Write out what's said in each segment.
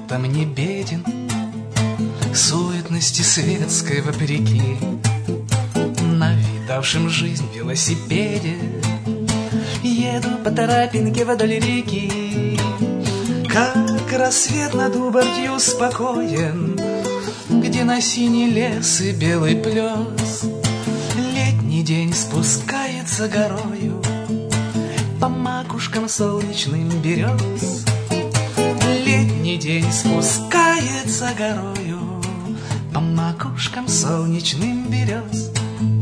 талантом не беден, суетности светской вопреки. На видавшем жизнь велосипеде еду по тропинке вдоль реки. Как рассвет над Убортью спокоен, где на синий лес и белый плес летний день спускается горою по макушкам солнечным берез. Летний день спускается горою по макушкам солнечным берез.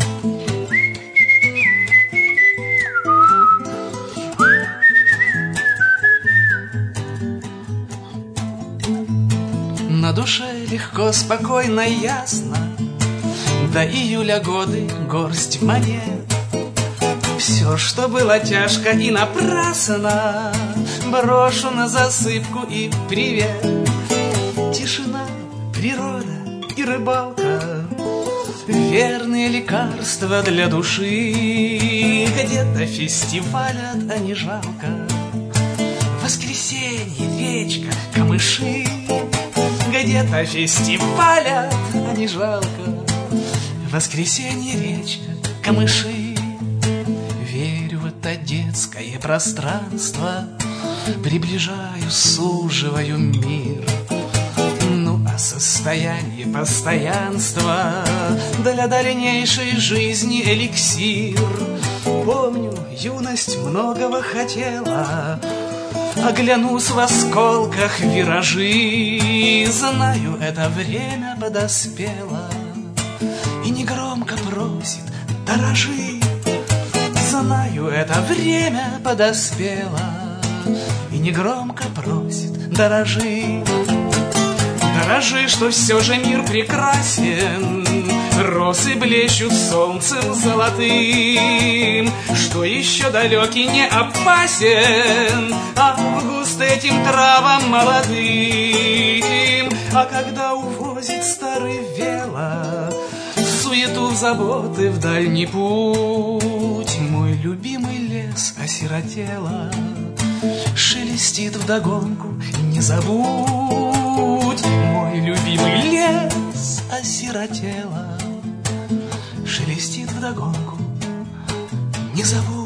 На душе легко, спокойно, ясно. До июля годы горсть монет. Все, что было тяжко и напрасно, брошу на засыпку и привет. Тишина, природа и рыбалка — верные лекарства для души. Где-то фестивалят, а не жалко. Воскресенье, речка, камыши. Где-то фестивалят, а не жалко. Воскресенье, речка, камыши. Верю в это детское пространство, приближаю, суживаю мир. Ну а состояние постоянства для дальнейшей жизни эликсир. Помню, юность многого хотела, оглянусь в осколках виражи. Знаю, это время подоспело и негромко просит: дорожи. Знаю, это время подоспело и негромко просит: дорожи. Дорожи, что все же мир прекрасен, росы блещут солнцем золотым, что еще далекий не опасен август этим травам молодым. А когда увозит старый вело суету, заботы в дальний путь, мой любимый лес осиротело шелестит вдогонку: не забудь. Мой любимый лес осиротело шелестит вдогонку: не забудь.